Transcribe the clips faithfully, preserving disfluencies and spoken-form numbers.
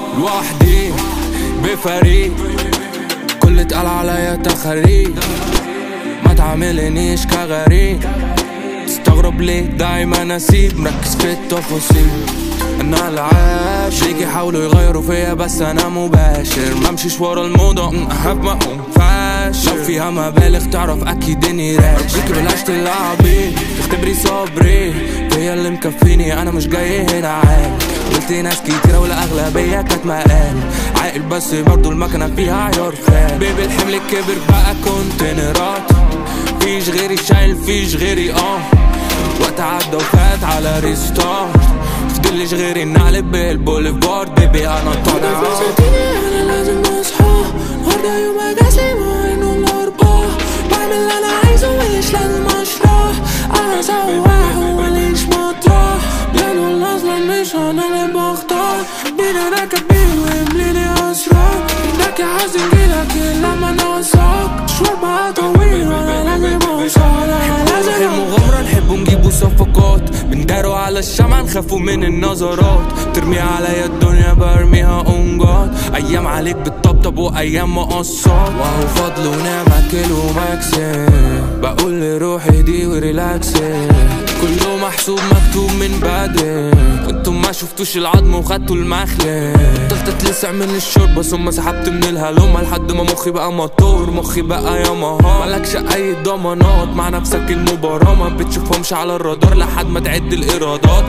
لوحدي بفريق، كل اتقال عليا تخريج، ما تعاملنيش كغريب. تستغرب ليه دايما اسيب مركز في التفاصيل. انا العاشر ليك يحاولوا يغيروا فيا بس انا مباشر، ممشيش ورا الموضة احب ما اقوم فاشل. لو فيها مبالغ تعرف اكيد اني راشد، ليكي بلاش تلعبي تختبري صبري، هي اللي مكفيني انا مش جاي هنا عادي. قلت ناس كتيرة والاغلبية كانت مقال عاقل بس برضو المكنة فيها عيار خال. بيبي الحمل كبر بقى كونتينرات، فيش غيري شايل فيش غيري اه وقت عدى وفات على ريستارت، مفضلش غيري نقلب بالبوليفارد. بيبي انا طالع انا لازم اصحى النهارده يوم اجازي مع انه الاربعاء، بعمل اللي انا عايزه مش لازم اشرح. انا سواح وماليش مطرح، لانه الاصلا مش انا اللي بختار. بينا راكب بيه ويمليني اسرار، بدك يا حزن جيلك لما نوصلك. مشوار بقى طويل وانا لازم اوصل، انا لازم المغامرة نحبوا نجيبوا صفقات، بنداروا على الشمعة نخافوا من النظرات. ترميها عليا الدنيا برميها اونجاد، ايام عليك بتطبطب وايام مقصات. وهو فضل ونعمة كيلو مكسب، بقول لروحي دي وريلاكسي، كله محسوب مكتوب من بدري. انتم ما شفتوش العظم وخدتوا المخلة، فضلت اتلسع من الشوربة ثم سحبت من الهلومة لحد ما مخي بقى موتور، مخي بقى ياماها. مالكش اي ضمانات مع نفسك، المباراة ما بتشوفهمش على الرادار لحد ما تعد الايرادات.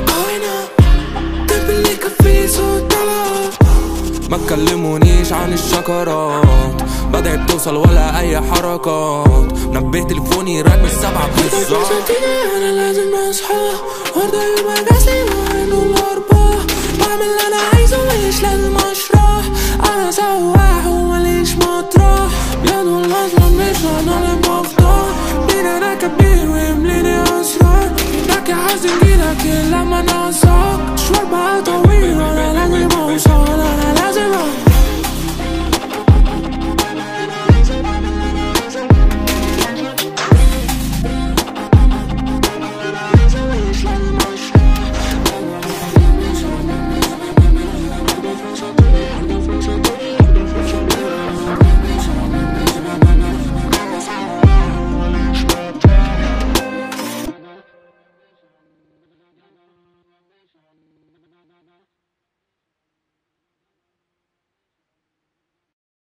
ما تكلمونيش عن الشكرات، بدأت بتوصل ولا اي حركات. نبه تليفوني رن السبعة بالظبط. انا لازم اصحى النهارده يوم اجازي